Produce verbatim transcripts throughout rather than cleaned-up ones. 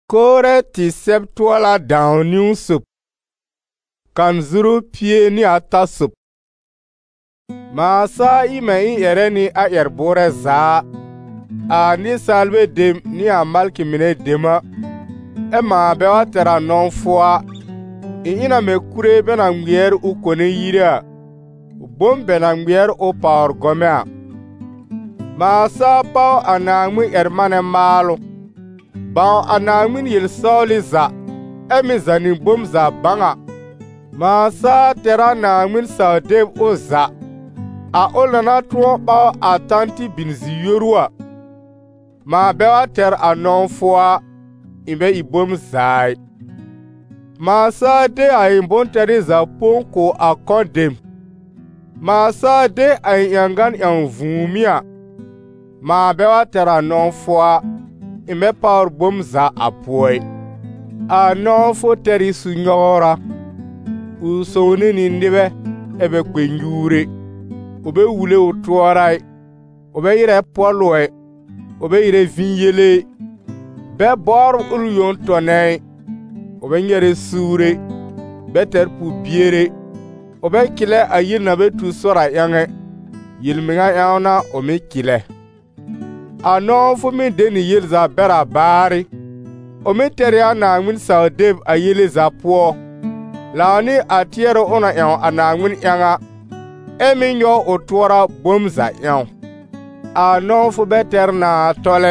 Kore ti seb tuola daw niw sup. Kan zuru pie ni ata sup. Maasa ime i ere ni a er bore zaa. A ni salbe dem ni a malki mine dema. E ma bewa tera non fua. I ina me kure bena ngwier u kone yira. Bom bena ngwier u paor gomea. Maasa pao anangmi ermane malu. Bao anangmin yil soli za. Emi zani bom za banga. Maasa tera nangmin sa deb o za. A olana tuo bao atanti binzi yorua. Ma bewa ter anon fua. Imbe ibom zai. Maasa de a imbon teri za ponko a kondem. Maasa de a yangan yan vumia. Ma bewa ter anon fua. Imbe paur bom za apoy. A non fo teri su nyora. U soni nindibe ebe kwenjure. Obe wule utuorai. Obe ire polwe. Obe ire vinyele. Be bor ulu yon tonei. Obe nyere sure. Be terpu biere. Obe kile a yil na be tu sora yange. Yil minga yauna ome kile. A non fu min deni yil za bera bari. Ome teri a nangmin sa deb a yile za puo. Laani a tiere ona yan a nangmin yanga. Emi nyo utuora bom za yan. A non fu be ter na tole.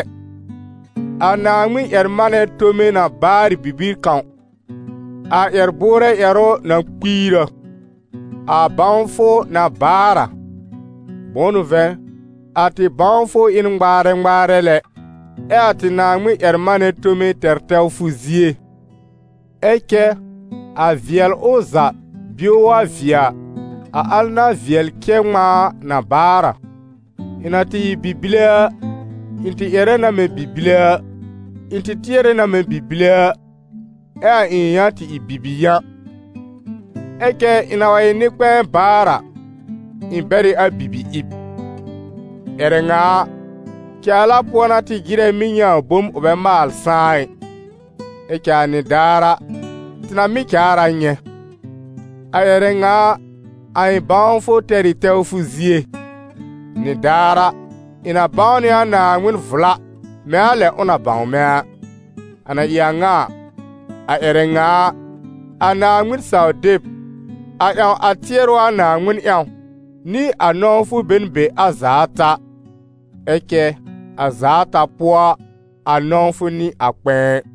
A nangmin ermane tome na bari bibir kan. A erbore ero na kwira. A banfo na bara. Bonu ve. Ati banfo in ngbare ngbare le. E ati nangmin ermane tome tertel fuzie. Eke. A viel oza. Biowa via. A alna viel kema na bara. Inati biblia. Inti ere na me biblia. Inti tiere na me biblia. E a inyati i bibiya. Eke inawa inikwe bara. Inberi a bibi ib. Ere nga. Kiala pwana ti gire minya bom ube maal saai. Eke a ni dara. Tina mi kiara nye. A ere nga. A banfo teri teo fuzie. Ni dara. Ina bauni a na ngwin vla. Mea le una baun mea. Ana iya nga. A ere nga. A na ngwin sao dip. A yang a tiero a na ngwin yang. Ni a nonfu benbe a zaata. Eke. A zaata poa. A nonfu ni a kwen.